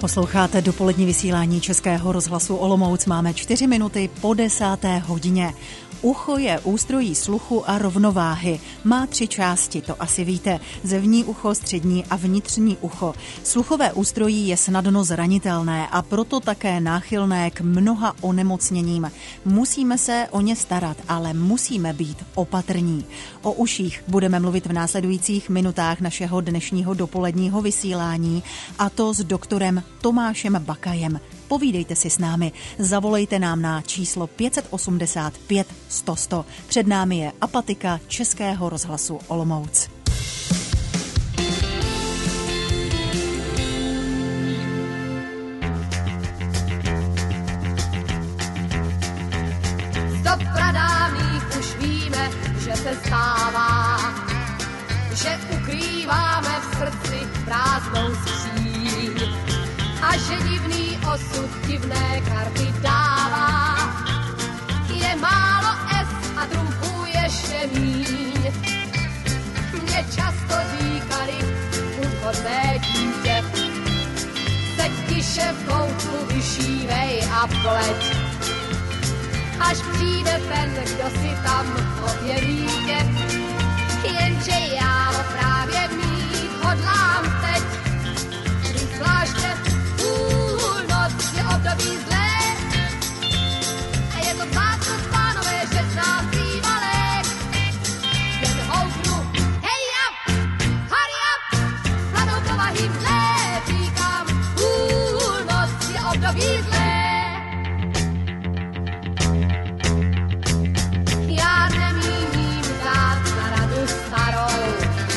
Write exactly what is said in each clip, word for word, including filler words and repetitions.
Posloucháte dopolední vysílání Českého rozhlasu Olomouc. Máme čtyři minuty po desáté hodině. Ucho je ústrojí sluchu a rovnováhy. Má tři části, to asi víte. Zevní ucho, střední a vnitřní ucho. Sluchové ústrojí je snadno zranitelné a proto také náchylné k mnoha onemocněním. Musíme se o ně starat, ale musíme být opatrní. O uších budeme mluvit v následujících minutách našeho dnešního dopoledního vysílání, a to s doktorem Tomášem Bakajem. Povídejte si s námi, zavolejte nám na číslo pět osmdesát pět sto sto. Před námi je apatika Českého rozhlasu Olomouc. Z pradávných už víme, že se stává, že ukrýváme v srdci prázdnou skříň a že divný osud divné karty dává. Je málo S a druhů ještě míň. Mě často říkali, úchodné dítě, seď tiše v koutku, vyšívej a pleť. Až přijde ten, kdo si tam objeví tě, jenže já ho právě mít hodlám teď. Zvláště půlnoc je období zlé a je to vzácnost, pánové, že znám bývalé. Jen houknu, hej up, hurry up, hladou povahým zlé, říkám, půlnoc je období zlé. Já nemíním dát na radu starou,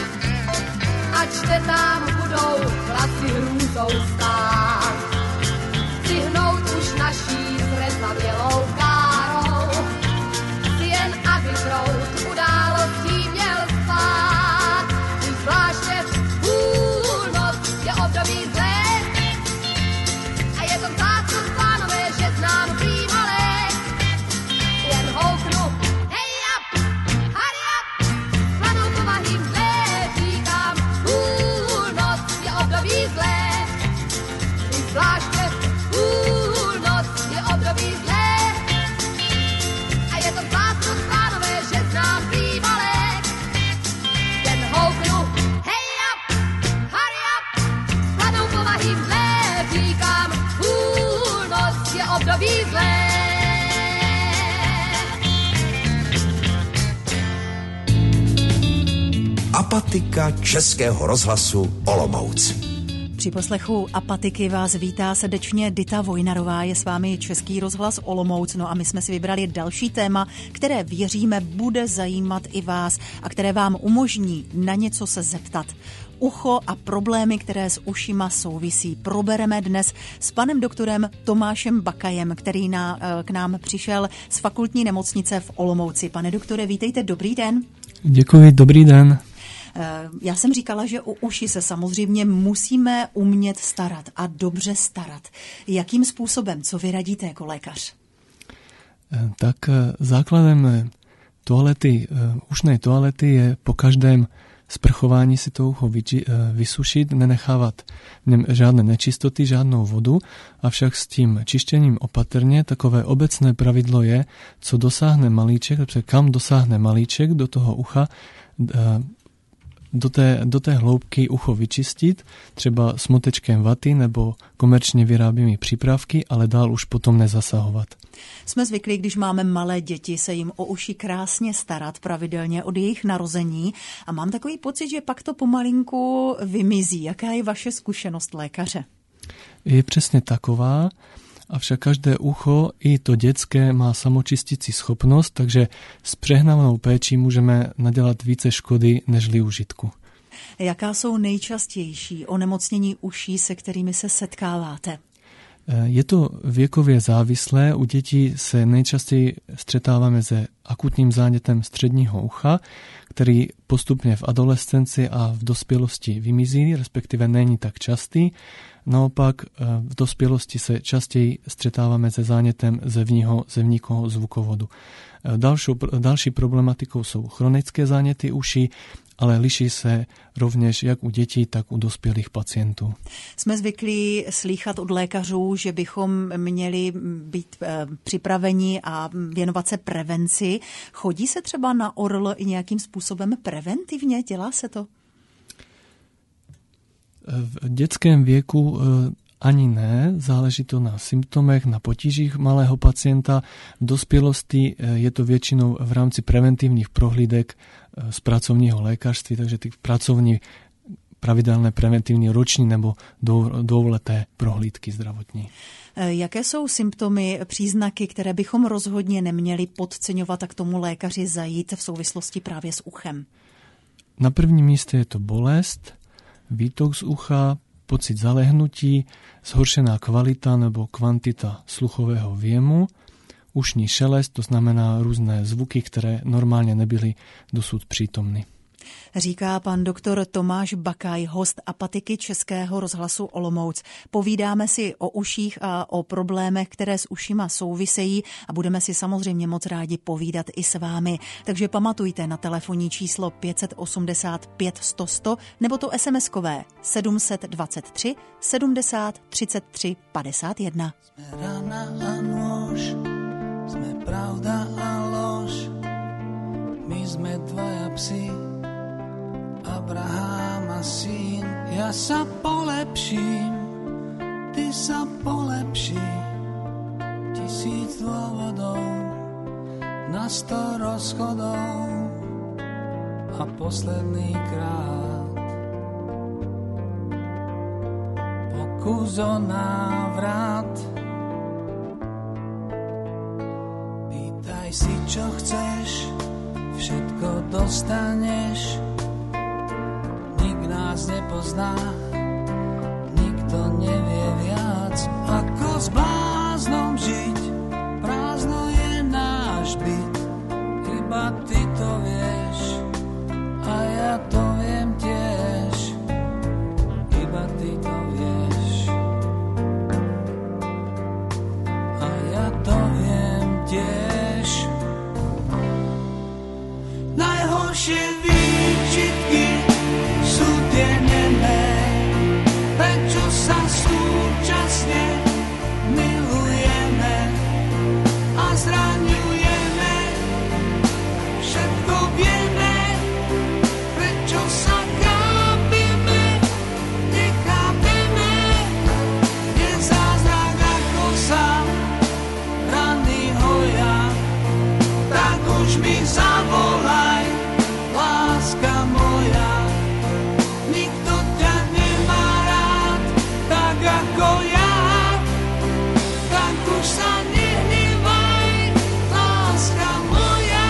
ač nám budou hlasy hrůzou stát. Přihnout už naší zrezavělou károu, jen aby proud událostí měl spát. Zvláště půlnoc je období zlé a je to vzácnost, pánové, že znám bývalé. Jen houknu, hej up, hurry up, hladou povahým zlé, říkám, půlnoc je období zlé. Zvláště půlnoc je období zlé a je to vzácnost, pánové, že znám bývalé. Jen houknu, hej up, hurry up, hladou povahým zlé, říkám, půlnoc je období zlé. Apatika Českého rozhlasu Olomouc. Při poslechu apatiky vás vítá srdečně Dita Vojnarová, je s vámi Český rozhlas Olomouc. No a my jsme si vybrali další téma, které věříme bude zajímat i vás a které vám umožní na něco se zeptat. Ucho a problémy, které s ušima souvisí, probereme dnes s panem doktorem Tomášem Bakajem, který na, k nám přišel z fakultní nemocnice v Olomouci. Pane doktore, vítejte, dobrý den. Děkuji, dobrý den. Já jsem říkala, že o uši se samozřejmě musíme umět starat a dobře starat. Jakým způsobem, co vy radíte jako lékař? Tak základem toalety, ušnej toalety je po každém sprchování si to ucho vysušit, nenechávat v něm žádné nečistoty, žádnou vodu, avšak s tím čištěním opatrně. Takové obecné pravidlo je, co dosáhne malíček, protože kam dosáhne malíček do toho ucha, do té, do té hloubky ucho vyčistit, třeba smotečkem vaty nebo komerčně vyráběnými přípravky, ale dál už potom nezasahovat. Jsme zvyklí, když máme malé děti, se jim o uši krásně starat pravidelně od jejich narození a mám takový pocit, že pak to pomalinku vymizí. Jaká je vaše zkušenost lékaře? Je přesně taková, avšak každé ucho, i to dětské, má samočistící schopnost, takže s přehnanou péčí můžeme nadělat více škody nežli užitku. Jaká jsou nejčastější onemocnění uší, se kterými se setkáváte? Je to věkově závislé. U dětí se nejčastěji střetáváme se akutním zánětem středního ucha, který postupně v adolescenci a v dospělosti vymizí, respektive není tak častý. Naopak v dospělosti se častěji stretáváme se zánětem zevního, zevníkoho zvukovodu. Dalšou, další problematikou jsou chronické záněty uší, ale liší se rovněž jak u dětí, tak u dospělých pacientů. Jsme zvyklí slýchat od lékařů, že bychom měli být připraveni a věnovat se prevenci. Chodí se třeba na O R L i nějakým způsobem preventivně? Dělá se to? V dětském věku ani ne, záleží to na symptomech, na potížích malého pacienta. V dospělosti je to většinou v rámci preventivních prohlídek z pracovního lékařství, takže ty pracovní pravidelné preventivní roční nebo dvouleté prohlídky zdravotní. Jaké jsou symptomy, příznaky, které bychom rozhodně neměli podceňovat a k tomu lékaři zajít v souvislosti právě s uchem? Na prvním místě je to bolest, výtok z ucha, pocit zalehnutí, zhoršená kvalita nebo kvantita sluchového věmu, ušní šelest, to znamená různé zvuky, které normálně nebyly dosud přítomny. Říká pan doktor Tomáš Bakaj, host Apatiky Českého rozhlasu Olomouc. Povídáme si o uších a o problémech, které s ušima souvisejí a budeme si samozřejmě moc rádi povídat i s vámi. Takže pamatujte na telefonní číslo pět osmdesát pět sto sto nebo to SMSkové sedm dvacet tři sedmdesát třicet tři padesát jedna. Jsme rána a nôž, sme pravda a lož, my sme dvaja psi, Abraham a syn. Ja sa polepším, ty sa polepší, tisíc dôvodov, na sto rozchodov a posledný krát pokus o návrat. Pýtaj si, čo chceš, všetko dostaneš. Nik nás nepozná, nikto nevie viac, ako s bláznom žiť. Prázdno je náš byt, iba ty to vieš a ja to viem tiež, iba ty to vieš a ja to viem tiež. Najhoršie výčitky sú tie nemé, prečo sa súčasne milujeme a zraňujeme. Všetko vieme, prečo sa chápime, nechápeme. Je zázrak, ako sa rany hoja, tak už mi zavolaj, láska moja. Nikto ťa nemá rád, tak ako ja, tak už sa nehnevaj, láska moja.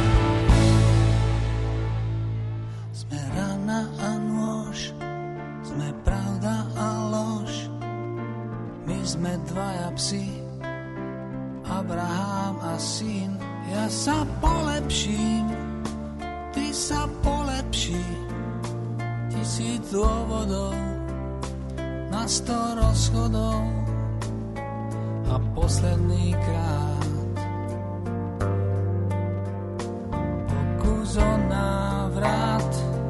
Sme rana a nôž, sme pravda a lož, my sme dvaja psi, Abraham a syn. Ja sa polepším, ty sa polepší, tisíc dôvodov, na sto rozchodov a posledný krát pokus o návrat.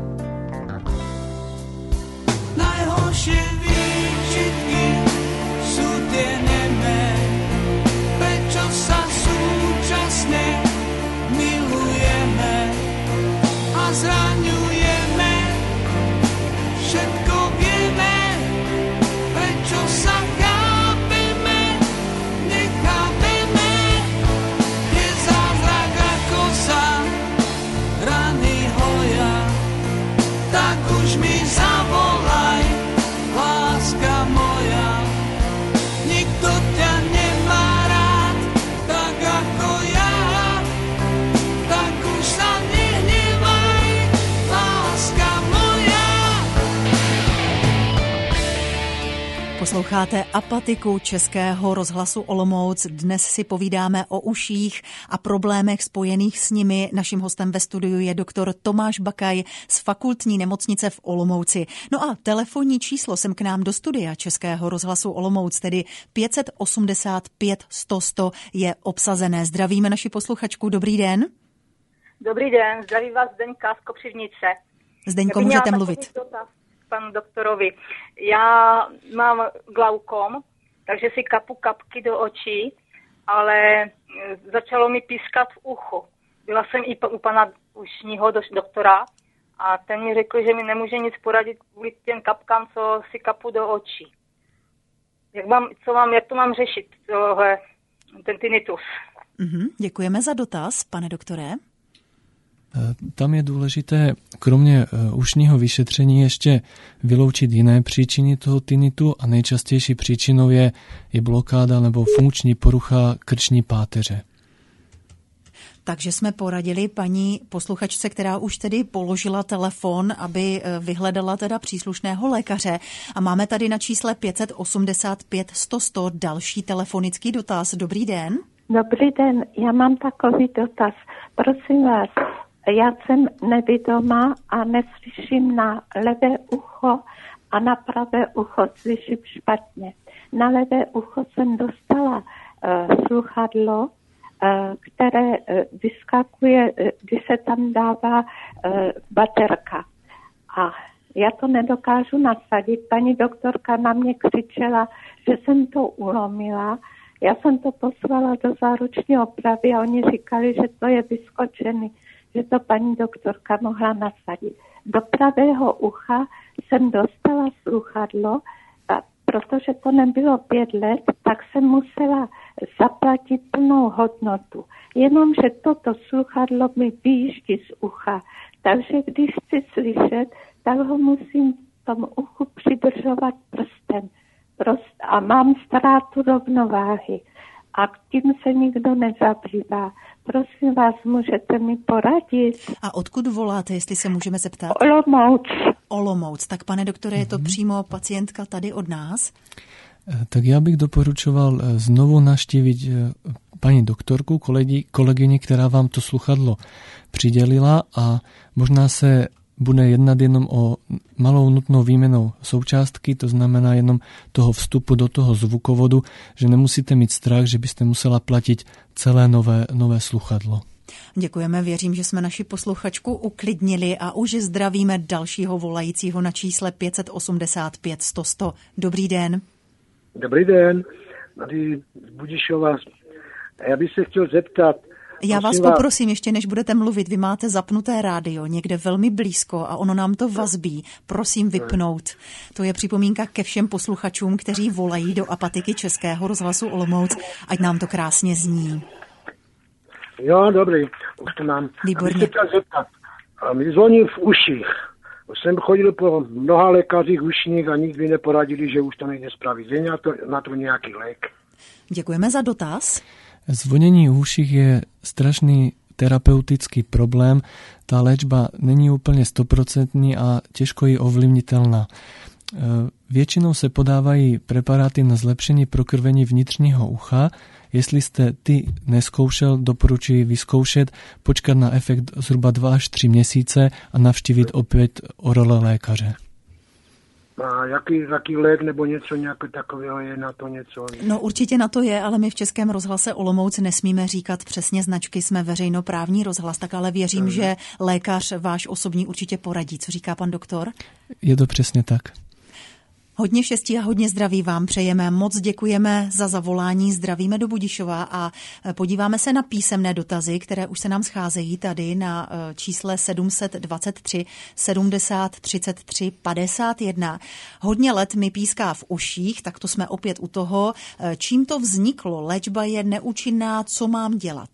Najhoršie výčitky sú tie nemé, prečo sa súčasne milujeme a zraňujeme. Všetko vieme, prečo sa chápeme, nechápeme. Je zázrak, ako sa rany hoja, tak už mi zavolaj, láska moja. Nikto ťa nemá rád, tak ako ja, tak už sa nehnevaj, láska moja. Posloucháte Apatiku Českého rozhlasu Olomouc. Dnes si povídáme o uších a problémech spojených s nimi. Naším hostem ve studiu je doktor Tomáš Bakaj z Fakultní nemocnice v Olomouci. No a telefonní číslo sem k nám do studia Českého rozhlasu Olomouc, tedy pět osmdesát pět sto sto, je obsazené. Zdravíme naši posluchačku. Dobrý den. Dobrý den, zdraví vás Zdeňka z Kopřivnice. Zdeňko, můžete mluvit. Panu doktorovi. Já mám glaukom, takže si kapu kapky do očí, ale začalo mi pískat v uchu. Byla jsem i u pana ušního doktora a ten mi řekl, že mi nemůže nic poradit kvůli těm kapkám, co si kapu do očí. Jak, mám, co mám, jak to mám řešit, tohle, ten tinnitus? Mm-hmm, děkujeme za dotaz, pane doktore. Tam je dôležité, kromě ušního vyšetření, ještě vyloučit jiné příčiny toho tinnitu a nejčastější příčinou je, je blokáda nebo funkční porucha krční páteře. Takže jsme poradili paní posluchačce, která už tedy položila telefon, aby vyhledala teda příslušného lékaře. A máme tady na čísle pět osmdesát pět sto sto další telefonický dotaz. Dobrý den. Dobrý den, já mám takový dotaz. Prosím vás, já jsem nevidomá a neslyším na levé ucho a na pravé ucho slyším špatně. Na levé ucho jsem dostala uh, sluchadlo, uh, které uh, vyskakuje, uh, když se tam dává uh, baterka. A já to nedokážu nasadit. Paní doktorka na mě křičela, že jsem to ulomila. Já jsem to poslala do záruční opravy a oni říkali, že to je vyskočený, že to paní doktorka mohla nasadit. Do pravého ucha jsem dostala sluchadlo a protože to nebylo pět let, tak jsem musela zaplatit plnou hodnotu. Jenomže toto sluchadlo mi vyjíždí z ucha, takže když chci slyšet, tak ho musím v tom uchu přidržovat prstem. Prost, a mám ztrátu rovnováhy. A tím se nikdo nezabývá. Prosím vás, můžete mi poradit? A odkud voláte, jestli se můžeme zeptat? Olomouc. Olomouc. Tak pane doktore, je to přímo pacientka tady od nás? Tak já bych doporučoval znovu navštívit paní doktorku, kolegy, kolegyni, která vám to sluchadlo přidělila a možná se bude jednat jenom o malou nutnou výměnou součástky, to znamená jenom toho vstupu do toho zvukovodu, že nemusíte mít strach, že byste musela platit celé nové, nové sluchadlo. Děkujeme, věřím, že jsme naši posluchačku uklidnili a už zdravíme dalšího volajícího na čísle pět osmdesát pět sto sto. Dobrý den. Dobrý den, tady z Budišova. Já bych se chtěl zeptat, Já vás poprosím, ještě než budete mluvit, vy máte zapnuté rádio někde velmi blízko a ono nám to vazbí. Prosím vypnout. To je připomínka ke všem posluchačům, kteří volají do Apatiky Českého rozhlasu Olomouc, ať nám to krásně zní. Jo, dobrý, už to mám. Výborně. Bych se chtěl zeptat, mi zvoní v uších. Už jsem chodil po mnoha lékařích ušních a nikdy neporadili, že už to nejde spravit. Je na to, na to nějaký lék? Děkujeme za dotaz. Zvonění uších je strašný terapeutický problém. Tá léčba není úplně stoprocentní a těžko je ovlivnitelná. Většinou se podávají preparáty na zlepšení prokrvení vnitřního ucha. Jestli jste ty neskoušel, doporučuji vyzkoušet, počkat na efekt zhruba dva až tři měsíce a navštívit opět orolo lékaře. A jaký, jaký lék nebo něco nějaké takového je na to něco? No určitě na to je, ale my v Českém rozhlase Olomouc nesmíme říkat přesně značky, jsme veřejnoprávní rozhlas, tak ale věřím, hmm. že lékař váš osobní určitě poradí. Co říká pan doktor? Je to přesně tak. Hodně štěstí a hodně zdraví vám přejeme. Moc děkujeme za zavolání, zdravíme do Budišova a podíváme se na písemné dotazy, které už se nám scházejí tady na čísle sedm set dvacet tři sedmdesát třicet tři padesát jedna. Hodně let mi píská v uších, tak to jsme opět u toho. Čím to vzniklo? Léčba je neúčinná, co mám dělat?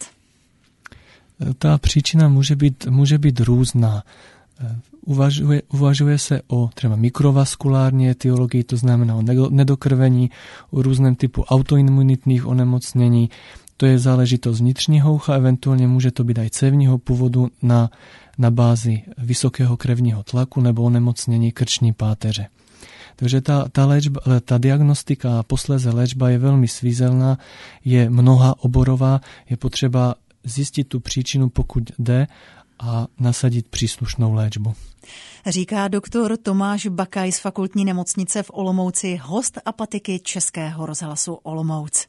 Ta příčina může být, může být různá. Uvažuje, uvažuje se o třeba mikrovaskulární etiologii, to znamená o nedokrvení, o různém typu autoimunitních onemocnění. To je záležitost vnitřního ucha, eventuálně může to být aj cévního původu na, na bázi vysokého krevního tlaku nebo onemocnění krční páteře. Takže ta, ta, léčba, ta diagnostika a posléze léčba je velmi svízelná, je mnoha oborová, je potřeba zjistit tu příčinu, pokud jde, a nasadit příslušnou léčbu. Říká doktor Tomáš Bakaj z Fakultní nemocnice v Olomouci, host apatiky Českého rozhlasu Olomouc.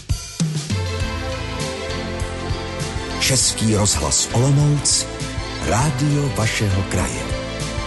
Český rozhlas Olomouc, rádio vašeho kraje.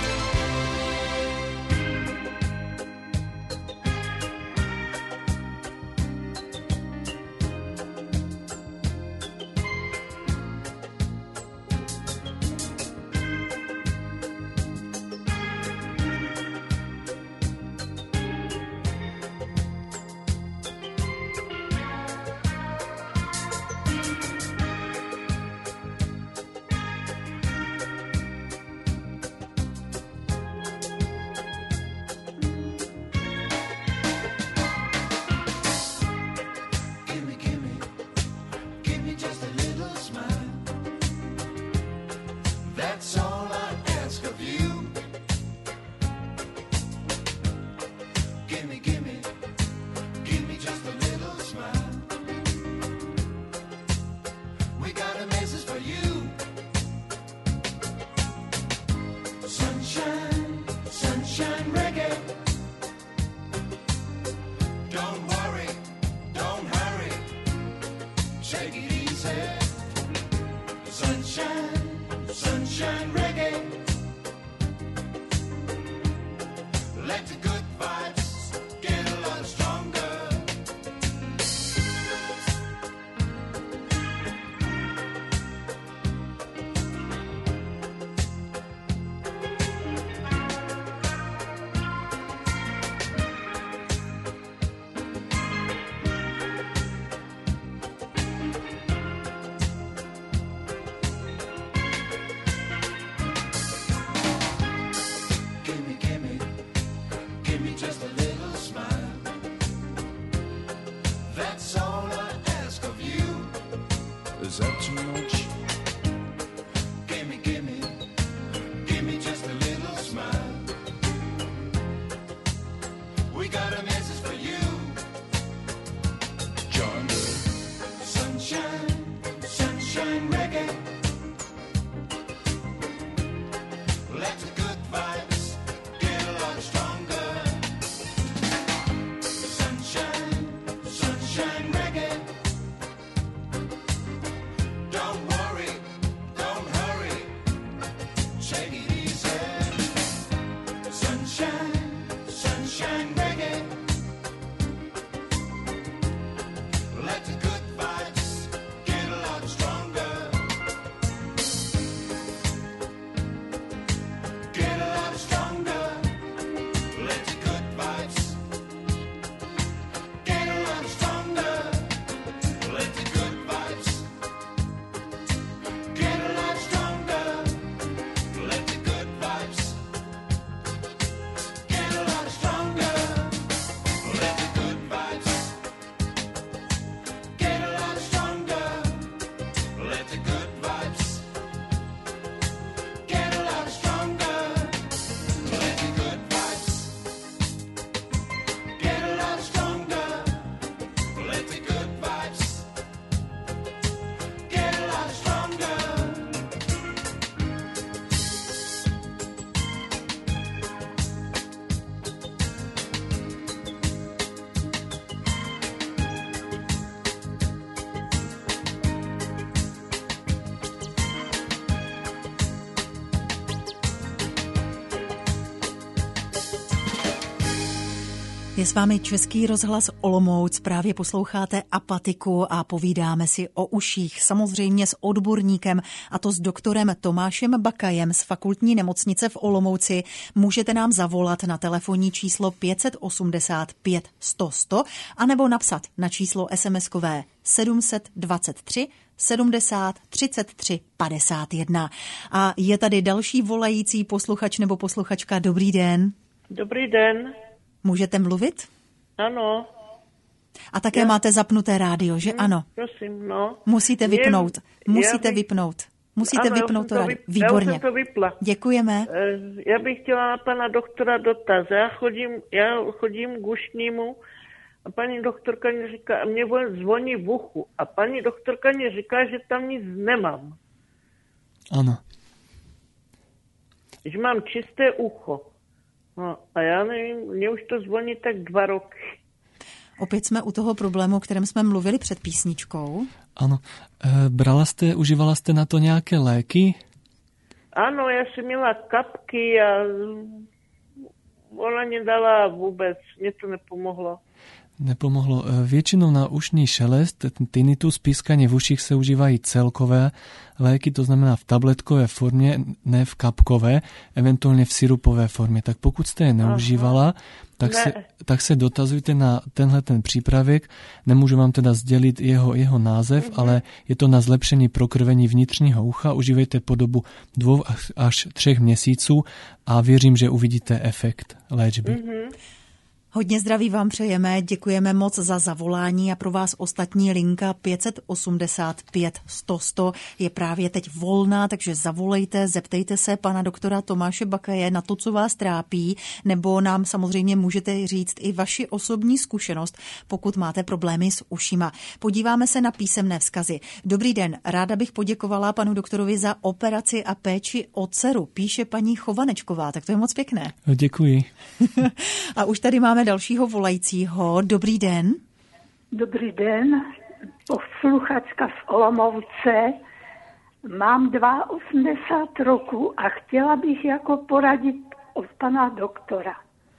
Je s vámi Český rozhlas Olomouc, právě posloucháte Apatiku a povídáme si o uších, samozřejmě s odborníkem, a to s doktorem Tomášem Bakajem z Fakultní nemocnice v Olomouci. Můžete nám zavolat na telefonní číslo pět osmdesát pět sto sto anebo napsat na číslo esemeskové sedm set dvacet tři sedmdesát třicet tři padesát jedna. A je tady další volající posluchač nebo posluchačka. Dobrý den. Dobrý den. Můžete mluvit? Ano. A také já... máte zapnuté rádio, že hmm, ano? Prosím, no. Musíte vypnout. Je, Musíte bych... vypnout. Musíte ano, vypnout to to rádio. Vyp... Výborně. Já jsem to vypla. Děkujeme. Já bych chtěla na pana doktora dotaz. Já chodím, já chodím k ušnímu a paní doktorka mi říká, a mě zvoní v uchu. A paní doktorka mi říká, že tam nic nemám. Ano. Že mám čisté ucho. No, a já nevím, mě už to zvoní tak dva roky. Opět jsme u toho problému, o kterém jsme mluvili před písničkou. Ano. E, brala jste, užívala jste na to nějaké léky? Ano, já jsem měla kapky a ona nedala vůbec, mě to nepomohlo. Nepomohlo. Většinou na ušní šelest, tinnitus, pískanie v uších se užívají celkové léky, to znamená v tabletkové formě, ne v kapkové, eventuálně v sirupové formě. Tak pokud jste je neužívala, tak se, tak se dotazujte na tenhle ten přípravek. Nemůžu vám teda sdělit jeho, jeho název, mm-hmm. ale je to na zlepšení prokrvení vnitřního ucha. Užívejte po dobu dvou až třech měsíců a věřím, že uvidíte efekt léčby. Mm-hmm. Hodně zdraví vám přejeme, děkujeme moc za zavolání a pro vás ostatní linka pět osm pět sto sto je právě teď volná, takže zavolejte, zeptejte se pana doktora Tomáše Bakaje na to, co vás trápí, nebo nám samozřejmě můžete říct i vaši osobní zkušenost, pokud máte problémy s ušima. Podíváme se na písemné vzkazy. Dobrý den, ráda bych poděkovala panu doktorovi za operaci a péči o dceru, píše paní Chovanečková, tak to je moc pěkné. Děkuji. A už tady máme dalšího volajícího. Dobrý den. Dobrý den, posluchačka z Olomouce. Mám osmdesát dva roku a chtěla bych jako poradit od pana doktora.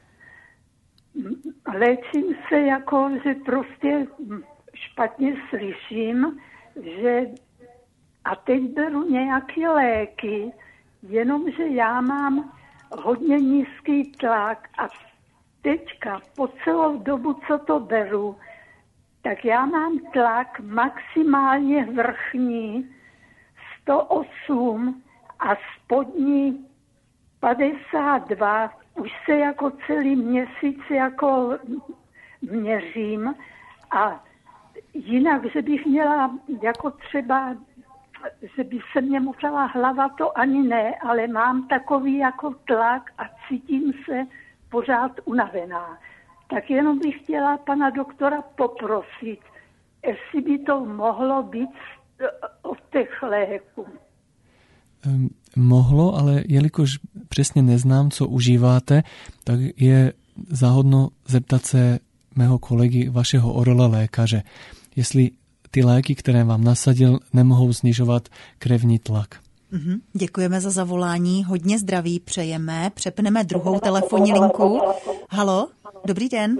Léčím se jako, že prostě špatně slyším, že a teď beru nějaké léky, jenomže já mám hodně nízký tlak a teďka po celou dobu, co to beru, tak já mám tlak maximálně vrchní sto osm a spodní padesát dva. Už se jako celý měsíc jako měřím a jinak, že bych měla jako třeba, že by se mě musela hlava, to ani ne, ale mám takový jako tlak a cítím se pořád unavená. Tak jenom bych chtěla pana doktora poprosit, jestli by to mohlo být od těch léků. Um, mohlo, ale jelikož přesně neznám, co užíváte, tak je záhodno zeptat se mého kolegy, vašeho orla lékaře, jestli ty léky, které vám nasadil, nemohou snižovat krevní tlak. Uhum. Děkujeme za zavolání, hodně zdraví přejeme, přepneme druhou telefonní linku. Halo, dobrý den.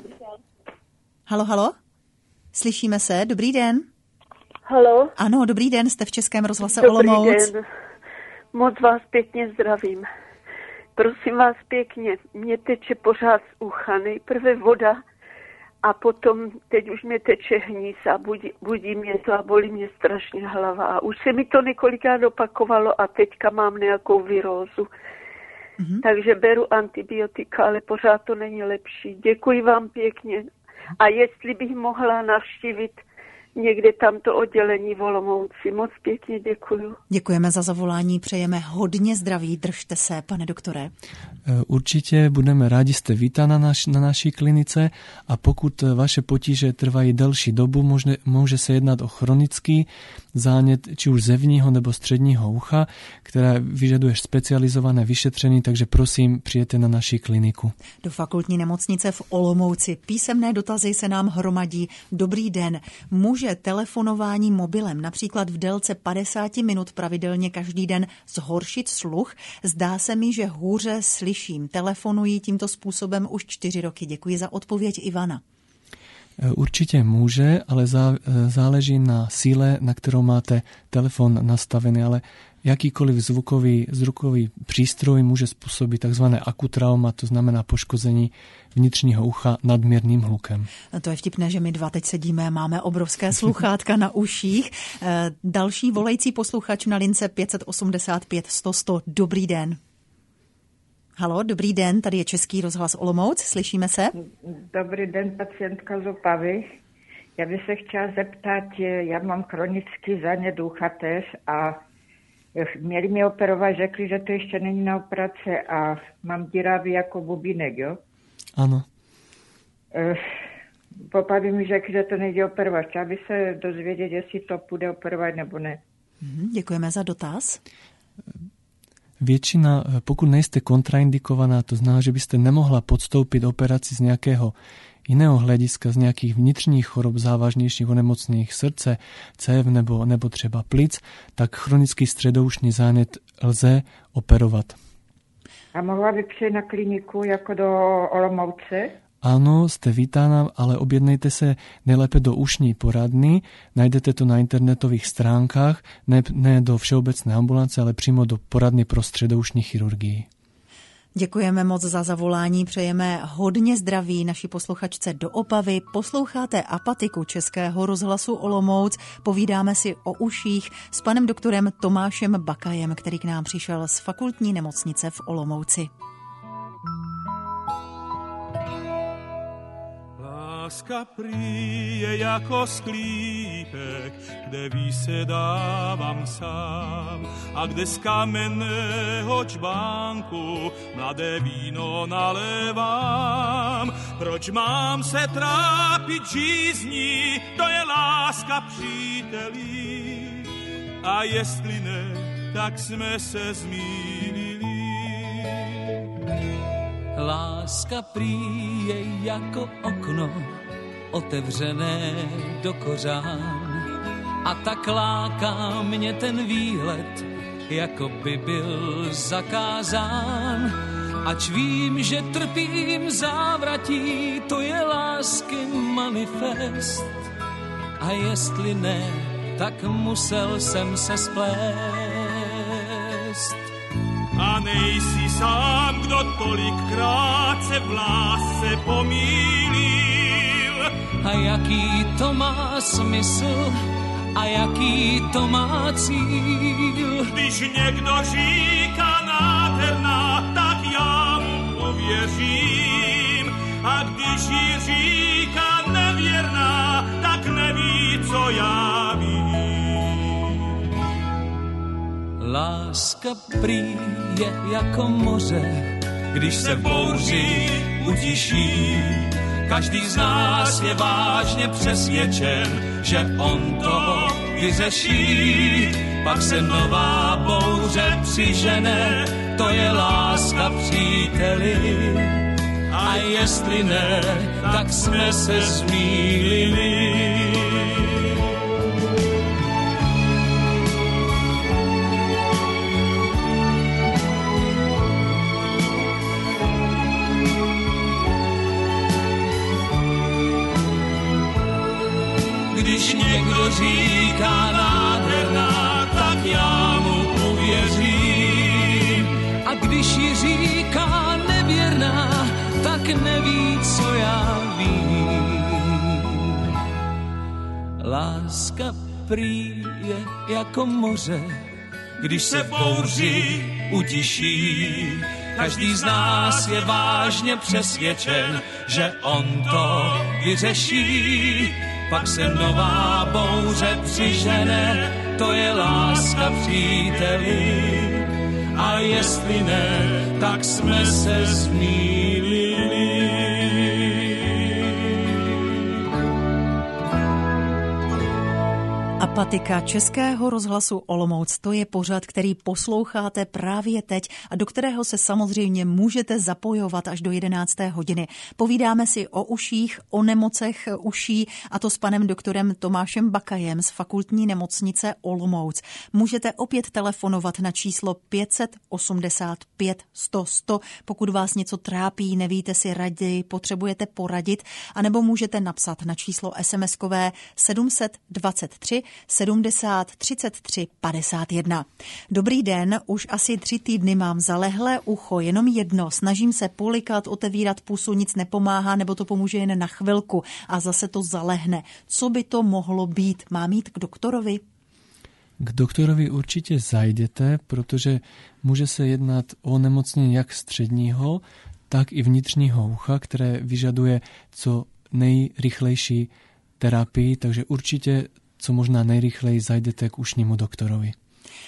Halo, halo, slyšíme se, dobrý den. Halo. Ano, dobrý den, jste v Českém rozhlase Dobrý Olomouc. Den. Moc vás pěkně zdravím. Prosím vás pěkně, mě teče pořád z ucha, nejprve voda a potom teď už mě teče hníz a budí, budí mě to a bolí mě strašně hlava. A už se mi to několikrát opakovalo a teďka mám nějakou virózu. Mm-hmm. Takže beru antibiotika, ale pořád to není lepší. Děkuji vám pěkně. A jestli bych mohla navštívit někde tamto oddělení v Olomouci. Moc pěkně děkuju. Děkujeme za zavolání, přejeme hodně zdraví, držte se, pane doktore. Určitě budeme rádi, jste vítána na, naš, na naší klinice a pokud vaše potíže trvají delší dobu, může, může se jednat o chronický zánět, či už zevního nebo středního ucha, které vyžaduje specializované vyšetření, takže prosím, přijďte na naší kliniku. Do fakultní nemocnice v Olomouci. Písemné dotazy se nám hromadí. Dobrý den. Může telefonování mobilem například v délce padesát minut pravidelně každý den zhoršit sluch? Zdá se mi, že hůře slyším. Telefonuji tímto způsobem už čtyři roky. Děkuji za odpověď, Ivana. Určitě může, ale záleží na síle, na kterou máte telefon nastavený, ale jakýkoliv zvukový, zvukový přístroj může způsobit takzvané akutrauma, to znamená poškození vnitřního ucha nadměrným hlukem. To je vtipné, že my dva teď sedíme a máme obrovské sluchátka na uších. Další volající posluchač na lince pět osm pět sto sto. Dobrý den. Halo, dobrý den, tady je Český rozhlas Olomouc, slyšíme se? Dobrý den, pacientka z Opavy. Já bych se chtěla zeptat, já mám chronický zánět ucha tež a Měli mi operovat, řekli, že to ještě není na operace a mám díravý jako bubínek, jo? Ano. E, Popadl mi řekl, že to nejde operovat. Chtěla by se dozvědět, jestli to půjde operovat nebo ne. Děkujeme za dotaz. Většina, pokud nejste kontraindikovaná, to znamená, že byste nemohla podstoupit operaci z nějakého jiného hlediska, z nějakých vnitřních chorob, závažnějších onemocnění srdce, cév nebo, nebo třeba plic, tak chronický středoušní zánět lze operovat. A mohla by přijet na kliniku jako do Olomouce? Ano, jste vítána, ale objednejte se nejlépe do ušní poradny, najdete to na internetových stránkách, ne, ne do všeobecné ambulance, ale přímo do poradny pro středoušní chirurgii. Děkujeme moc za zavolání, přejeme hodně zdraví naší posluchačce do Opavy. Posloucháte Apatiku Českého rozhlasu Olomouc, povídáme si o uších s panem doktorem Tomášem Bakajem, který k nám přišel z fakultní nemocnice v Olomouci. Láska prý je jako sklípek, kde vysedávám sám a kde z kamenného čbánku mladé víno nalévám. Proč mám se trápit žízní, to je láska příteli. A jestli ne, tak jsme se zmýlili. Láska prý je jako okno, otevřené do kořán. A tak láká mě ten výhled, jako by byl zakázán. Ač vím, že trpím závratí, to je lásky manifest. A jestli ne, tak musel jsem se splést. A nejsi sám, kdo tolikrát se v lásce pomýlil. A jaký to má smysl, a jaký to má cíl. Když někdo říká nádherná, tak já mu pověřím. A když jí říká nevěrná, tak neví, co já vím. Láska prý je jako moře, když se v bouři utiší. Každý z nás je vážně přesvědčen, že on to vyřeší. Pak se nová bouře přižene, to je láska příteli. A jestli ne, tak jsme se zmýlili. Když někdo říká nádherná, tak já mu uvěřím. A když ji říká nevěrná, tak neví, co já vím. Láska prý je jako moře, když se v bouři utiší. Každý z nás je vážně přesvědčen, že on to vyřeší. Pak se nová bouře přižene, to je láska příteli. A jestli ne, tak jsme se zmýlili. Apatika Českého rozhlasu Olomouc, to je pořad, který posloucháte právě teď a do kterého se samozřejmě můžete zapojovat až do jedenácté hodiny. Povídáme si o uších, o nemocech uší a to s panem doktorem Tomášem Bakajem z fakultní nemocnice Olomouc. Můžete opět telefonovat na číslo pět set osmdesát pět sto sto, pokud vás něco trápí, nevíte si rady, potřebujete poradit, anebo můžete napsat na číslo SMSkové sedm set dvacet tři sedmdesát třicet tři padesát jedna. Dobrý den, už asi tři týdny mám zalehlé ucho, jenom jedno, snažím se polikat, otevírat pusu, nic nepomáhá, nebo to pomůže jen na chvilku a zase to zalehne. Co by to mohlo být? Mám jít k doktorovi? K doktorovi určitě zajdete, protože může se jednat o onemocnění jak středního, tak i vnitřního ucha, které vyžaduje co nejrychlejší terapii, takže určitě co možná nejrychleji zajdete k ušnímu doktorovi.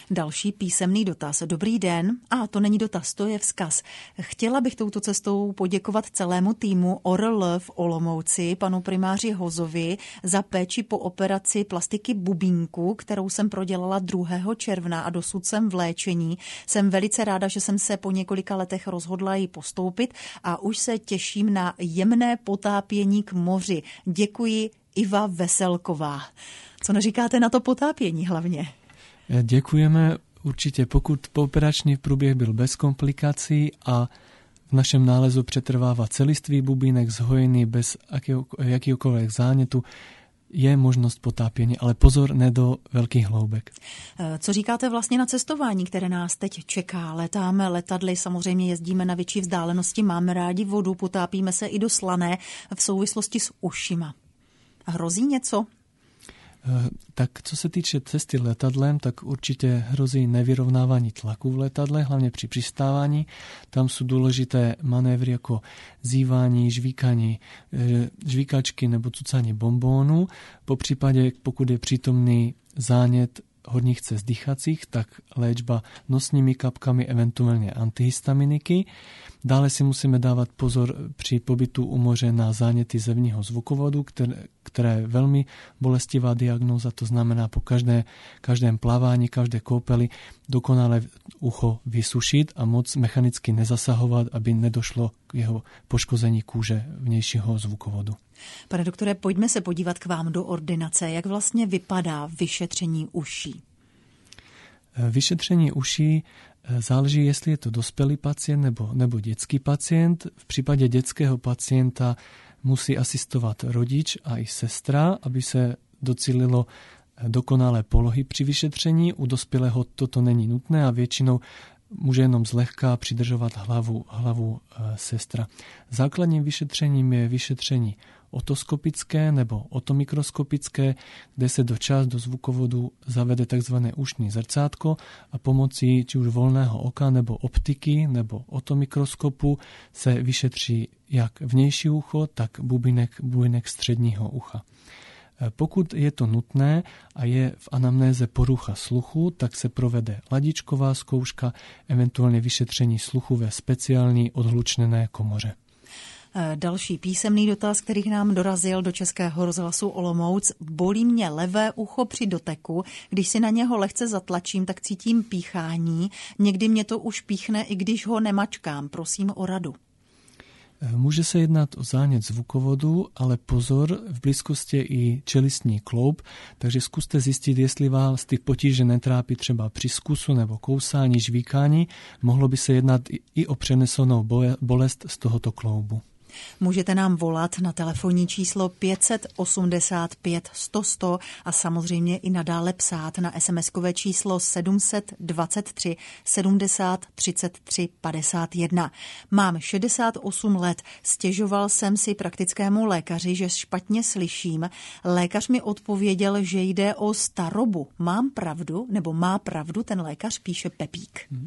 Další písemný dotaz. Dobrý den. A to není dotaz, to je vzkaz. Chtěla bych touto cestou poděkovat celému týmu O R L v Olomouci, panu primáři Hozovi, za péči po operaci plastiky bubínku, kterou jsem prodělala druhého června a dosud jsem v léčení. Jsem velice ráda, že jsem se po několika letech rozhodla ji postoupit a už se těším na jemné potápění k moři. Děkuji, Iva Veselková. Co neříkáte na to potápění hlavně? Děkujeme. Určitě, pokud pooperační průběh byl bez komplikací a v našem nálezu přetrvává celistvý bubínek zhojený bez jakýkoliv zánětu, je možnost potápění, ale pozor, ne do velkých hloubek. Co říkáte vlastně na cestování, které nás teď čeká? Letáme letadly, samozřejmě jezdíme na větší vzdálenosti, máme rádi vodu, potápíme se i do slané v souvislosti s ušima. Hrozí něco? Tak co se týče cesty letadlem, tak určitě hrozí nevyrovnávání tlaku v letadle, hlavně při přistávání. Tam jsou důležité manévry jako zívání, žvíkání, žvíkačky nebo cucání bonbónu. Po případě, pokud je přítomný zánět horních cest dýchacích, tak léčba nosními kapkami, eventuálně antihystaminiky. Dále si musíme dávat pozor při pobytu u moře na záněty zevního zvukovodu, které, které je velmi bolestivá diagnóza, to znamená po každé, každém plavání, každé koupeli dokonale ucho vysušit a moc mechanicky nezasahovat, aby nedošlo k jeho poškození kůže vnějšího zvukovodu. Pane doktore, pojďme se podívat k vám do ordinace. Jak vlastně vypadá vyšetření uší? Vyšetření uší záleží, jestli je to dospělý pacient nebo, nebo dětský pacient. V případě dětského pacienta musí asistovat rodič a i sestra, aby se docílilo dokonalé polohy při vyšetření. U dospělého toto není nutné a většinou může jenom zlehka přidržovat hlavu, hlavu e, sestra. Základním vyšetřením je vyšetření otoskopické nebo otomikroskopické, kde se do část do zvukovodu zavede tzv. Ušní zrcátko a pomocí či už volného oka nebo optiky nebo otomikroskopu se vyšetří jak vnější ucho, tak bubinek, bubinek středního ucha. Pokud je to nutné a je v anamnéze porucha sluchu, tak se provede ladičková zkouška, eventuálně vyšetření sluchu ve speciální odhlučněné komoře. Další písemný dotaz, který nám dorazil do Českého rozhlasu Olomouc. Bolí mě levé ucho při doteku. Když si na něho lehce zatlačím, tak cítím píchání. Někdy mě to už píchne, i když ho nemačkám. Prosím o radu. Může se jednat o zánět zvukovodu, ale pozor, v blízkosti je i čelistní kloub, takže zkuste zjistit, jestli vás ty potíže netrápí třeba při zkusu nebo kousání, žvíkání. Mohlo by se jednat i o přenesenou bolest z tohoto kloubu. Můžete nám volat na telefonní číslo pět set osmdesát pět sto sto a samozřejmě i nadále psát na SMSkové číslo sedm set dvacet tři sedmdesát třicet tři padesát jedna. Mám šedesát osm let, stěžoval jsem si praktickému lékaři, že špatně slyším. Lékař mi odpověděl, že jde o starobu. Mám pravdu, nebo má pravdu ten lékař, píše Pepík. Hmm.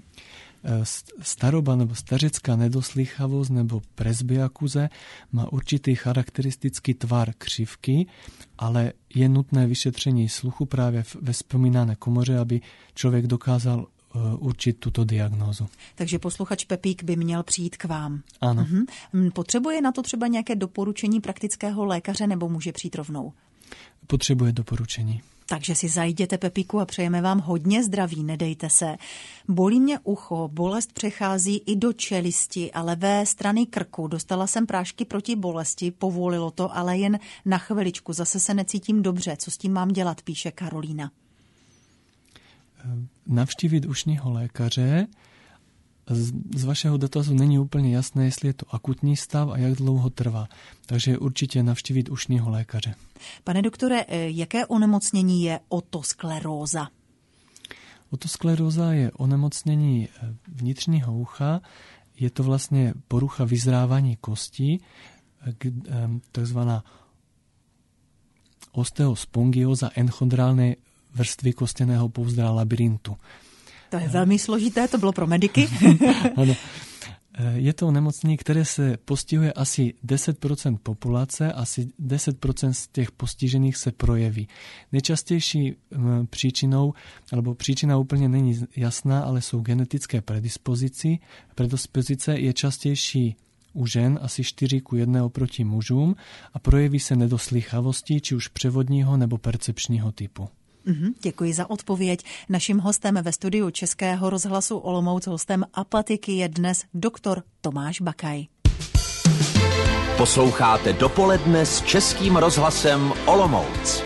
Staroba nebo stařecká nedoslýchavost nebo presbyakuze má určitý charakteristický tvar křivky, ale je nutné vyšetření sluchu právě ve vzpomínané komoře, aby člověk dokázal určit tuto diagnózu. Takže posluchač Pepík by měl přijít k vám. Ano. Mhm. Potřebuje na to třeba nějaké doporučení praktického lékaře nebo může přijít rovnou? Potřebuje doporučení. Takže si zajděte, Pepíku, a přejeme vám hodně zdraví, nedejte se. Bolí mě ucho, bolest přechází i do čelisti a levé strany krku. Dostala jsem prášky proti bolesti, povolilo to, ale jen na chviličku. Zase se necítím dobře. Co s tím mám dělat, píše Karolína. Navštívit ušního lékaře. Z vašeho dotazu není úplně jasné, jestli je to akutní stav a jak dlouho trvá. Takže určitě navštívit ušního lékaře. Pane doktore, jaké onemocnění je otoskleróza? Otoskleróza je onemocnění vnitřního ucha. Je to vlastně porucha vyzrávání kostí, takzvaná osteospongióza enchondrálné vrstvy kostěného pouzdra labyrintu. To je velmi složité, to bylo pro mediky. Ano. Je to onemocnění, které se postihuje asi deset procent populace, asi deset procent z těch postižených se projeví. Nejčastější příčinou, alebo příčina úplně není jasná, ale jsou genetické predispozice. Predispozice je častější u žen, asi čtyři ku jedné oproti mužům, a projeví se nedoslýchavosti, či už převodního nebo percepčního typu. Mm-hmm, děkuji za odpověď. Naším hostem ve studiu Českého rozhlasu Olomouc, hostem Apatiky, je dnes doktor Tomáš Bakaj. Posloucháte Dopoledne s Českým rozhlasem Olomouc.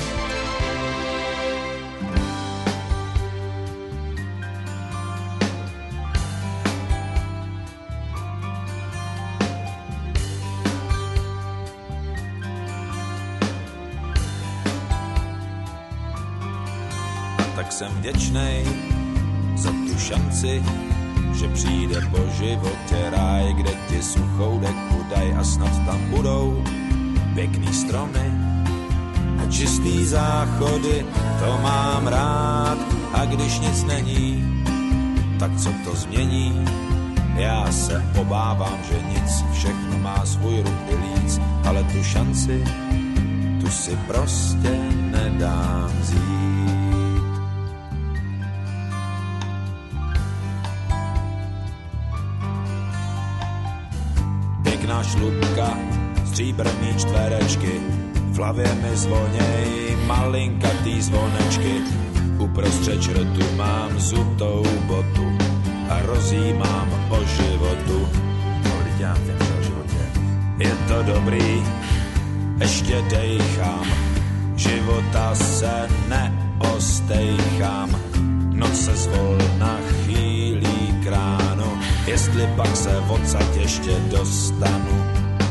Tak jsem vděčnej za tu šanci, že přijde po životě ráj, kde ti suchou deku daj a snad tam budou pěkný stromy a čistý záchody, to mám rád. A když nic není, tak co to změní? Já se obávám, že nic, všechno má svůj ruch i líc, ale tu šanci, tu si prostě nedám vzít. Pěkná šlupka, stříbrný čtverečky, v hlavě mi zvoněj malinkatý zvonečky. Uprostřed črtu mám zutou botu a rozjímám o životu. Kolik já těm o životě. Je to dobrý, ještě dejchám, života se neostejchám. Noc se zvolna chýlí k ránu, jestli pak se odsaď ještě dostanu.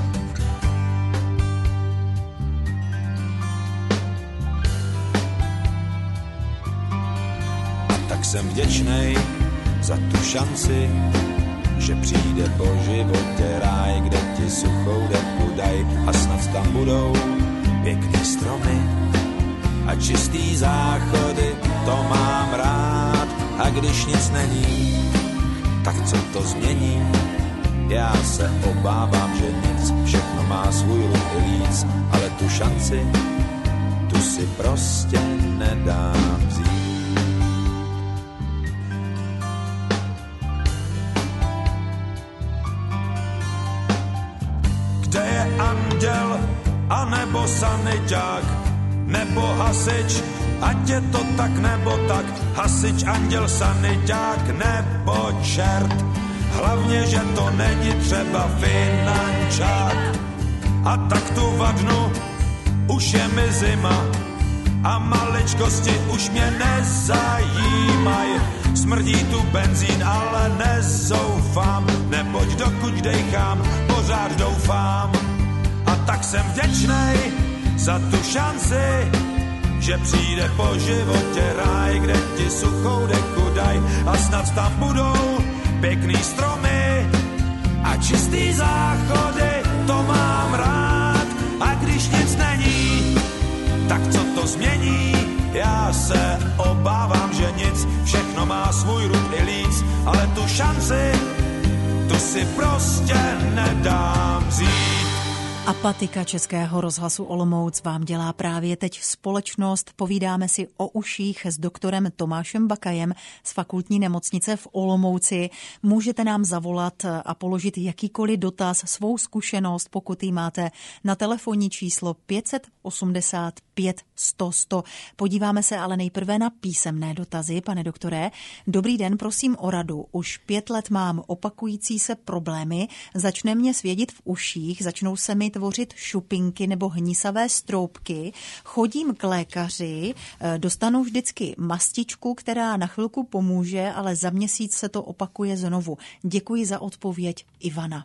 A tak jsem vděčnej za tu šanci, že přijde po životě ráj, kde ti suchou deku daj a snad tam budou pěkný stromy a čistý záchody, to mám rád. A když nic není, tak co to změní? Já se obávám, že nic, všechno má svůj ruch i líc, ale tu šanci, tu si prostě nedám vzít. Kde je anděl, anebo saniťák, nebo hasič, ať je to tak nebo tak, hasič, anděl, saniťák nebo čert. Hlavně, že to není třeba finančák. A tak tu vadnu, už je mi zima a maličkosti už mě nezajímaj. Smrdí tu benzín, ale nezoufám, neboť dokud dejchám, pořád doufám. A tak jsem vděčnej za tu šanci, že přijde po životě ráj, kde ti suchou deku daj a snad tam budou pěkný stromy a čistý záchody, to mám rád. A když nic není, tak co to změní? Já se obávám, že nic, všechno má svůj ruch i líc, ale tu šanci, tu si prostě nedám vzít. Apatika Českého rozhlasu Olomouc vám dělá právě teď společnost. Povídáme si o uších s doktorem Tomášem Bakajem z fakultní nemocnice v Olomouci. Můžete nám zavolat a položit jakýkoliv dotaz, svou zkušenost, pokud ji máte, na telefonní číslo pět set osmdesát pět sto sto. Podíváme se ale nejprve na písemné dotazy. Pane doktore, dobrý den, prosím o radu. Už pět let mám opakující se problémy, začne mě svědit v uších, začnou se mi tvořit šupinky nebo hnisavé stroupky. Chodím k lékaři, dostanu vždycky mastičku, která na chvilku pomůže, ale za měsíc se to opakuje znovu. Děkuji za odpověď, Ivana.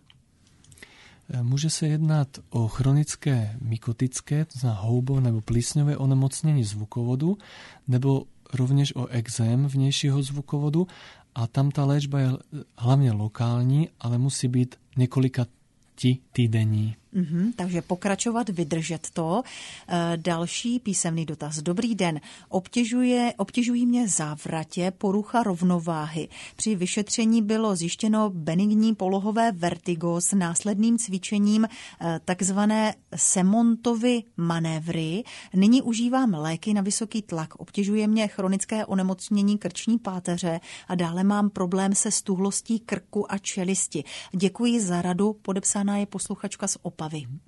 Může se jednat o chronické mykotické, to znamená houbové nebo plísňové onemocnění zvukovodu, nebo rovněž o exém vnějšího zvukovodu, a tam ta léčba je hlavně lokální, ale musí být několika týdenní. Mm-hmm, takže pokračovat, vydržet to. E, další písemný dotaz. Dobrý den. Obtěžuje, obtěžují mě závratě, porucha rovnováhy. Při vyšetření bylo zjištěno benigní polohové vertigo s následným cvičením e, takzvané Semontovy manévry. Nyní užívám léky na vysoký tlak. Obtěžuje mě chronické onemocnění krční páteře a dále mám problém se stuhlostí krku a čelisti. Děkuji za radu. Podepsána je posluchačka z Opavy.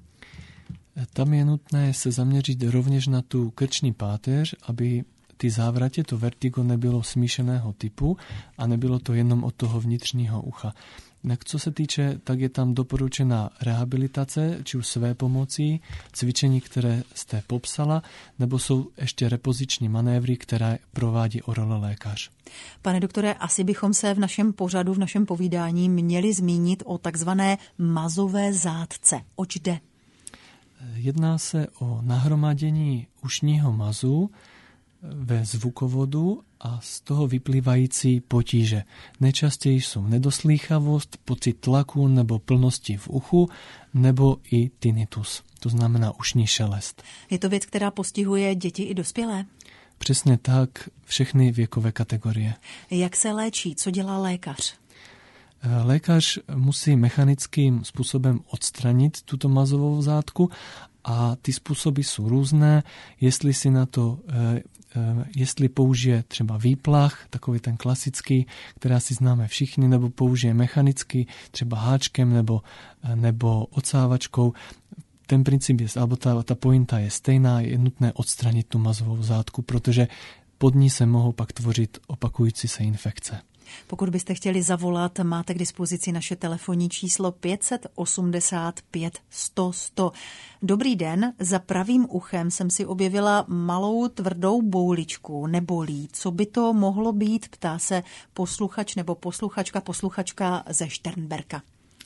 Tam je nutné se zaměřit rovněž na tu krční páteř, aby ty závratě, to vertigo nebylo smíšeného typu a nebylo to jenom od toho vnitřního ucha. Tak co se týče, tak je tam doporučená rehabilitace, či už své pomocí, cvičení, které jste popsala, nebo jsou ještě repoziční manévry, které provádí orololékař. Pane doktore, asi bychom se v našem pořadu, v našem povídání měli zmínit o takzvané mazové zátce. Oč jde? Jedná se o nahromadění ušního mazu ve zvukovodu a z toho vyplývající potíže. Nejčastěji jsou nedoslýchavost, pocit tlaku nebo plnosti v uchu, nebo i tinnitus, to znamená ušní šelest. Je to věc, která postihuje děti i dospělé? Přesně tak, všechny věkové kategorie. Jak se léčí? Co dělá lékař? Lékař musí mechanickým způsobem odstranit tuto mazovou zátku a ty způsoby jsou různé, jestli si na to, jestli použije třeba výplach, takový ten klasický, který si známe všichni, nebo použije mechanicky, třeba háčkem nebo, nebo odsávačkou. Ten princip je, alebo ta, ta pointa je stejná, je nutné odstranit tu mazovou zátku, protože pod ní se mohou pak tvořit opakující se infekce. Pokud byste chtěli zavolat, máte k dispozici naše telefonní číslo pět osmdesát pět sto sto. Dobrý den, za pravým uchem jsem si objevila malou tvrdou bouličku, nebolí. Co by to mohlo být, ptá se posluchač nebo posluchačka, posluchačka ze Šternberka.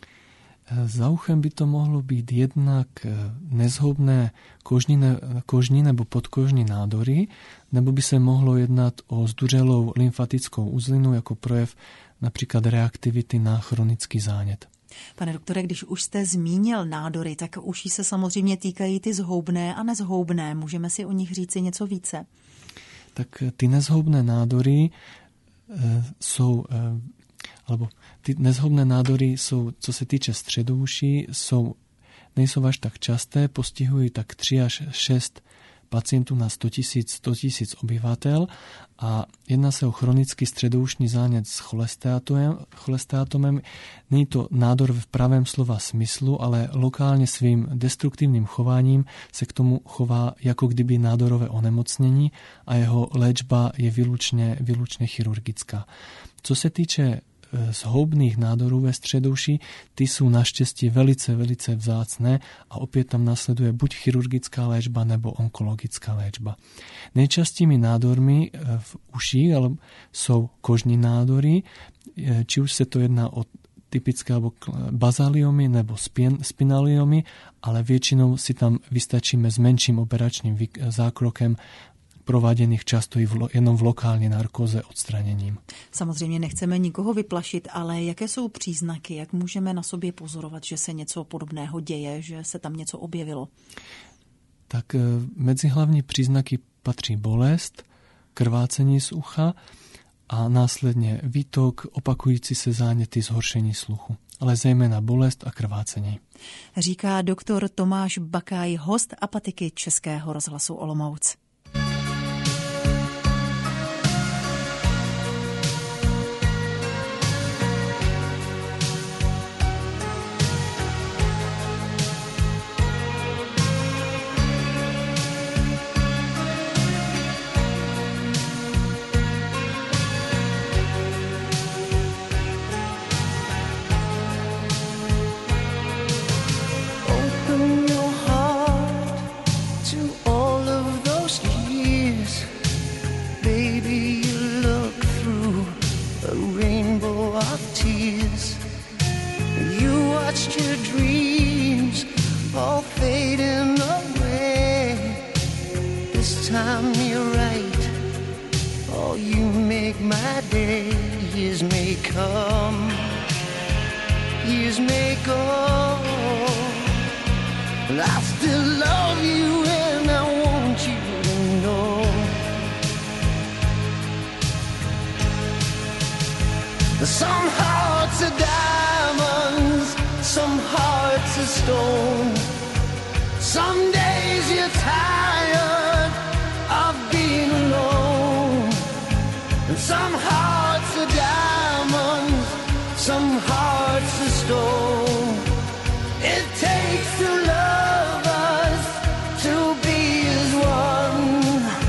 Za uchem by to mohlo být jednak nezhoubné kožní, kožní nebo podkožní nádory, nebo by se mohlo jednat o zduřelou lymfatickou uzlinu jako projev například reaktivity na chronický zánět. Pane doktore, když už jste zmínil nádory, tak uší se samozřejmě týkají ty zhoubné a nezhoubné. Můžeme si o nich říci něco více? Tak ty nezhoubné nádory e, jsou... E, alebo ty nezhoubné nádory jsou, co se týče středouší, jsou, nejsou až tak časté, postihují tak tři až šest pacientů na sto tisíc obyvatel a jedná se o chronický středoušní zánět s cholesteatomem. cholesteatomem. Není to nádor v pravém slova smyslu, ale lokálně svým destruktivním chováním se k tomu chová jako kdyby nádorové onemocnění a jeho léčba je výlučně, výlučně chirurgická. Co se týče zhoubných nádorů ve středouší, ty jsou naštěstí velice, velice vzácné a opět tam následuje buď chirurgická léčba nebo onkologická léčba. Nejčastějšími nádormi v uších jsou kožní nádory, či už se to jedná o typické bazaliomy nebo spinaliomy, ale většinou si tam vystačíme s menším operačním zákrokem prováděných často i v, jenom v lokální narkóze odstraněním. Samozřejmě nechceme nikoho vyplašit, ale jaké jsou příznaky, jak můžeme na sobě pozorovat, že se něco podobného děje, že se tam něco objevilo? Tak mezi hlavní příznaky patří bolest, krvácení z ucha a následně výtok, opakující se záněty, zhoršení sluchu, ale zejména bolest a krvácení. Říká doktor Tomáš Bakaj, host apatiky Českého rozhlasu Olomouc. I still love you and I want you to know. Some hearts are diamonds, some hearts are stone. Some days you're tired of being alone. And some hearts are diamonds, some hearts are stone. It takes two lovers to be as one.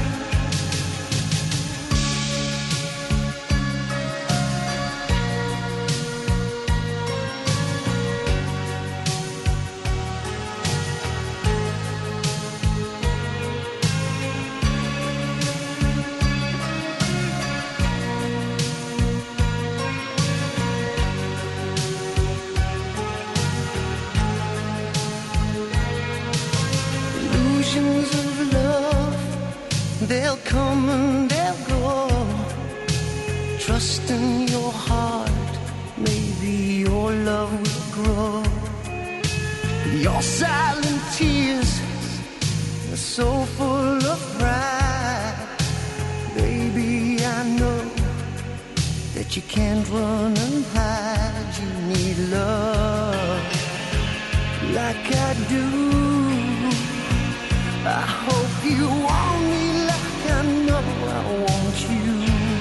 Illusions of love, they'll come and they'll go. Trust in your heart, maybe your love will grow. Your silent tears are so full of pride. Baby, I know that you can't run and hide. You need love like I do. I hope you want me like I know I want you.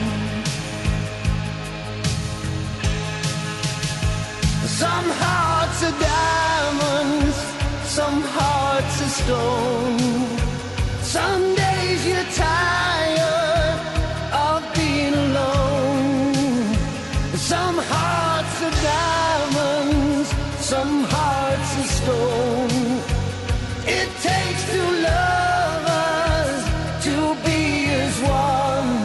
Some hearts are diamonds, some hearts are stone. Some days you're tired of being alone. Some hearts are diamonds, some hearts are stone. It takes two lovers to be as one.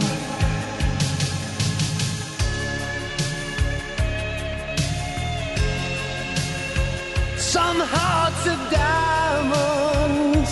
Some hearts are diamonds,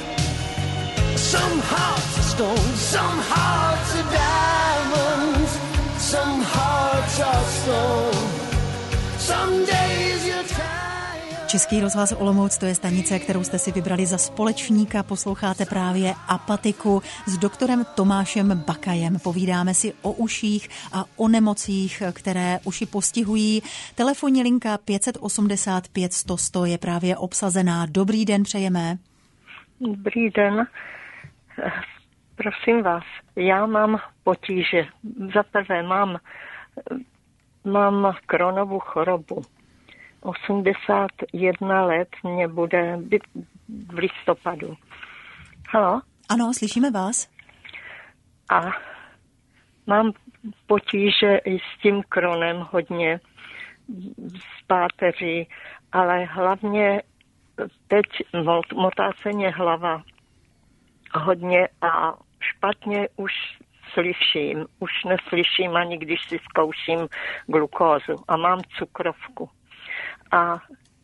some hearts are stone. Some hearts are diamonds, some hearts are stone. Some days you're tired. Český rozhlas Olomouc, to je stanice, kterou jste si vybrali za společníka. Posloucháte právě Apatiku s doktorem Tomášem Bakajem. Povídáme si o uších a o nemocích, které uši postihují. Telefonní linka pět osmdesát pět sto sto je právě obsazená. Dobrý den, přejeme. Dobrý den. Prosím vás, já mám potíže. Za prvé mám, mám Crohnovu chorobu. osmdesát jedna let mě bude v listopadu. Haló? Ano, slyšíme vás. A mám potíže i s tím Crohnem hodně, s páteří, ale hlavně teď motá se mě hlava hodně a špatně už slyším. Už neslyším ani když si zkouším glukózu a mám cukrovku. A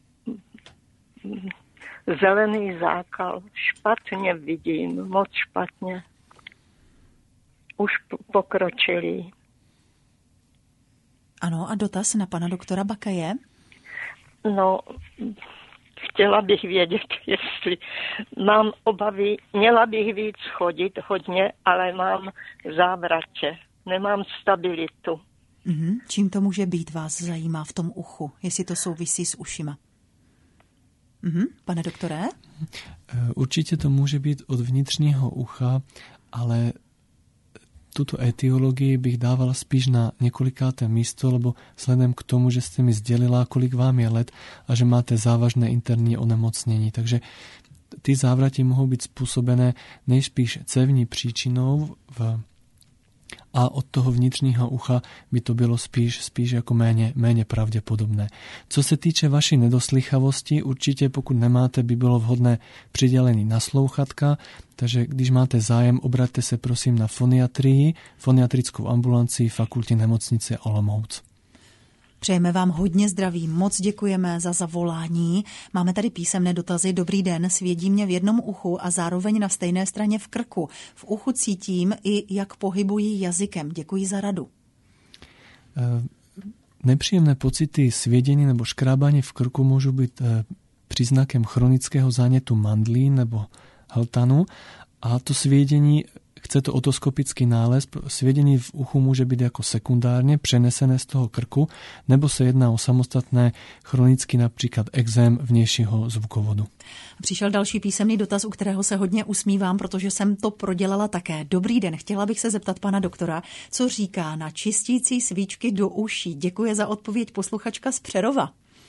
zelený zákal, špatně vidím, moc špatně. Už pokročilý. Ano, a dotaz na pana doktora Bakaje? No, chtěla bych vědět, jestli mám obavy, měla bych víc chodit hodně, ale mám závratě, nemám stabilitu. Mm-hmm. Čím to může být, vás zajímá v tom uchu, jestli to souvisí s ušima? Mm-hmm. Pane doktore? Určitě to může být od vnitřního ucha, ale tuto etiologii bych dávala spíš na několikáté místo, lebo vzhledem k tomu, že jste mi sdělila, kolik vám je let a že máte závažné interní onemocnění. Takže ty závratí mohou být způsobené nejspíš cévní příčinou v a od toho vnitřního ucha by to bylo spíš, spíš jako méně, méně pravděpodobné. Co se týče vaší nedoslychavosti, určitě pokud nemáte, by bylo vhodné přidělení na slouchatka, takže když máte zájem, obraťte se prosím na foniatrii, foniatrickou ambulanci Fakultní nemocnice Olomouc. Přejeme vám hodně zdraví, moc děkujeme za zavolání. Máme tady písemné dotazy. Dobrý den, svědí mě v jednom uchu a zároveň na stejné straně v krku. V uchu cítím i, jak pohybují jazykem. Děkuji za radu. Nepříjemné pocity svědění nebo škrábání v krku můžou být příznakem chronického zánětu mandlí nebo hltanu a to svědění, chce to otoskopický nález, svědění v uchu může být jako sekundárně přenesené z toho krku, nebo se jedná o samostatné chronický například exém vnějšího zvukovodu. Přišel další písemný dotaz, u kterého se hodně usmívám, protože jsem to prodělala také. Dobrý den, chtěla bych se zeptat pana doktora, co říká na čistící svíčky do uší. Děkuji za odpověď posluchačka z Přerova.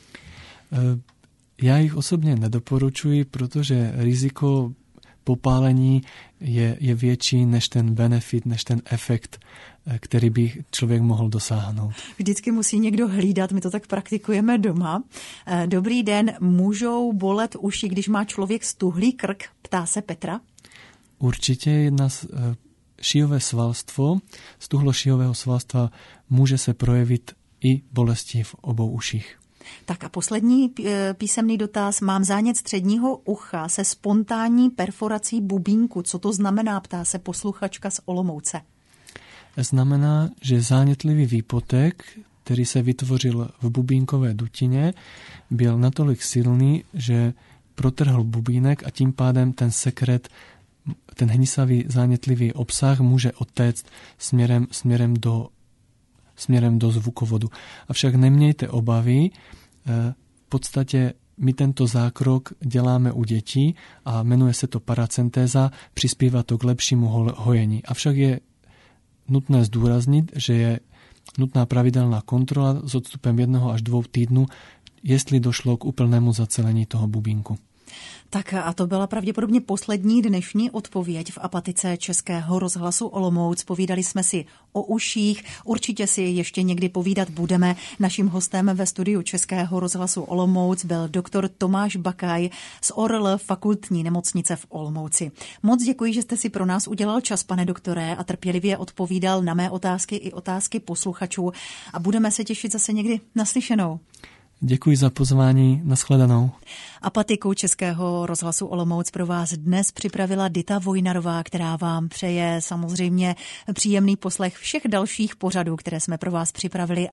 Já jich osobně nedoporučuji, protože riziko popálení je, je větší než ten benefit, než ten efekt, který by člověk mohl dosáhnout. Vždycky musí někdo hlídat, my to tak praktikujeme doma. Dobrý den, můžou bolet uši, když má člověk stuhlý krk? Ptá se Petra. Určitě jedna z, šíjové svalstvo, stuhlo šíjového svalstva může se projevit i bolesti v obou uších. Tak a poslední písemný dotaz. Mám zánět středního ucha se spontánní perforací bubínku. Co to znamená, ptá se posluchačka z Olomouce. Znamená, že zánětlivý výpotek, který se vytvořil v bubínkové dutině, byl natolik silný, že protrhl bubínek a tím pádem ten sekret, ten hnisavý zánětlivý obsah může odtéct směrem, směrem do směrem do zvukovodu. Avšak nemějte obavy, v podstatě my tento zákrok děláme u dětí a jmenuje se to paracentéza, přispívá to k lepšímu hojení. Avšak je nutné zdůraznit, že je nutná pravidelná kontrola s odstupem jednoho až dvou týdnů, jestli došlo k úplnému zacelení toho bubínku. Tak a to byla pravděpodobně poslední dnešní odpověď v apatice Českého rozhlasu Olomouc. Povídali jsme si o uších, určitě si ještě někdy povídat budeme. Naším hostem ve studiu Českého rozhlasu Olomouc byl doktor Tomáš Bakaj z O R L fakultní nemocnice v Olomouci. Moc děkuji, že jste si pro nás udělal čas, pane doktore, a trpělivě odpovídal na mé otázky i otázky posluchačů a budeme se těšit zase někdy naslyšenou. Děkuji za pozvání, nashledanou. Apatiku Českého rozhlasu Olomouc pro vás dnes připravila Dita Vojnarová, která vám přeje samozřejmě příjemný poslech všech dalších pořadů, které jsme pro vás připravili